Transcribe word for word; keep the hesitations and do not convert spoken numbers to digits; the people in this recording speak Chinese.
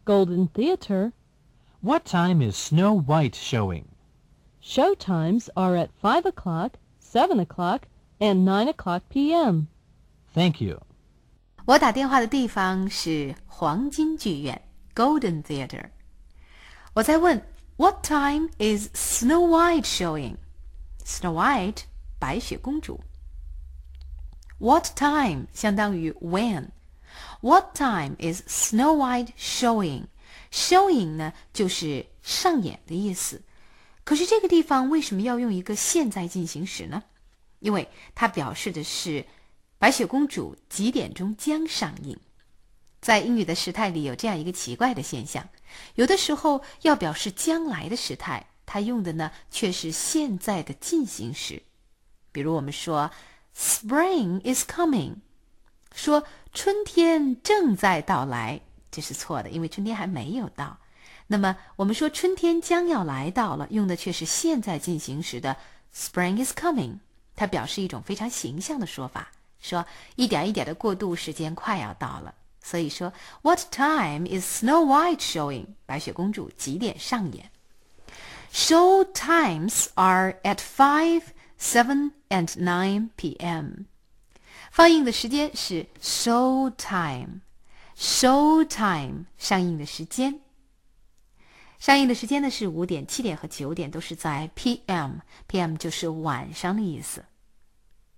Golden Theatre. What time is Snow White showing? Show times are at five o'clock, seven o'clock, and nine o'clock p m. Thank you. 我打电话的地方是黄金剧院 Golden Theatre。 我在问 What time is Snow White showing? Snow White 白雪公主。 What time 相当于 when. What time is Snow White showing? Showing 呢就是上演的意思，可是这个地方为什么要用一个现在进行时呢？因为它表示的是白雪公主几点钟将上映。在英语的时态里有这样一个奇怪的现象，有的时候要表示将来的时态，它用的呢却是现在的进行时。比如我们说 Spring is coming， 说春天正在到来，这是错的，因为春天还没有到。那么我们说春天将要来到了，用的却是现在进行时的 Spring is coming， 它表示一种非常形象的说法，说一点一点的过渡，时间快要到了。所以说 What time is Snow White showing? 白雪公主几点上演？ Show times are at five, seven, and nine p m. 放映的时间是 show time. Show time 上映的时间。上映的时间呢是五点、七点和九点，都是在 p m. p m 就是晚上的意思。